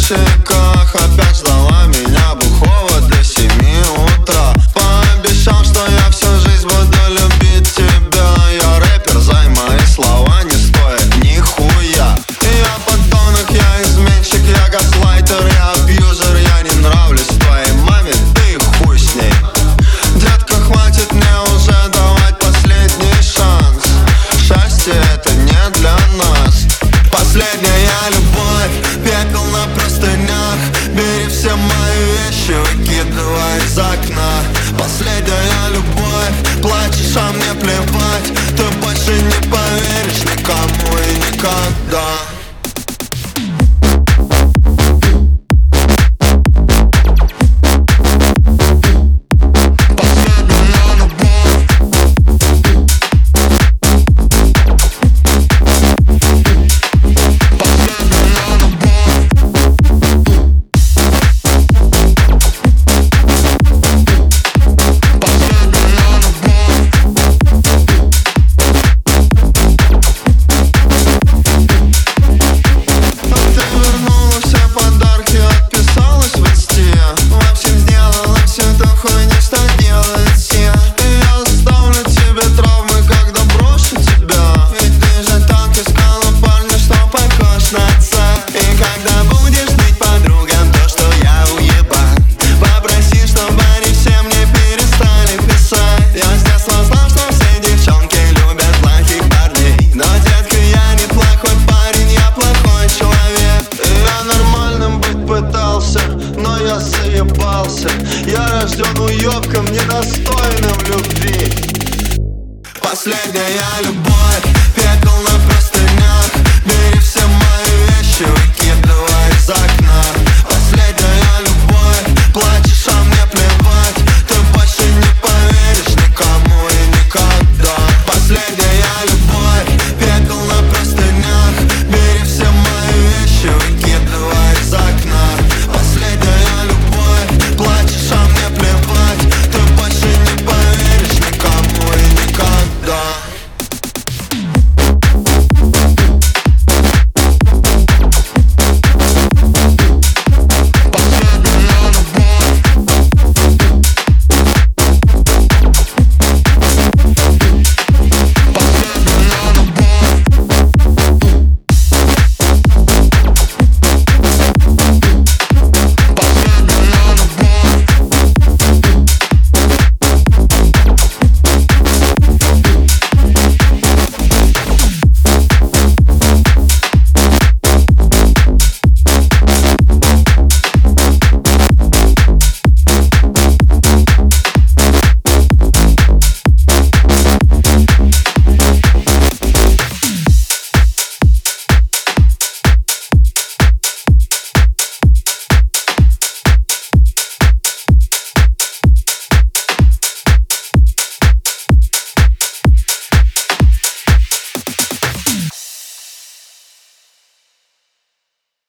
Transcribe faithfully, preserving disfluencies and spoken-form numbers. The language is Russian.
часиках опять ждала меня бухого до семи утра. Пообещал, что я всю жизнь буду любить тебя. Я рэпер, зай, мои слова не стоят нихуя. Я подонок, я изменщик, я газлайтер, я абьюзер. Я не нравлюсь твоей маме, ты хуй с ней. Детка, хватит мне уже давать последний шанс. Счастье это не для нас. Последняя любовь, пепел на простынях. Бери все мои вещи, выкидывай из окна. Последняя любовь, плачешь, а мне плевать. Ты больше не поверишь никому и никогда.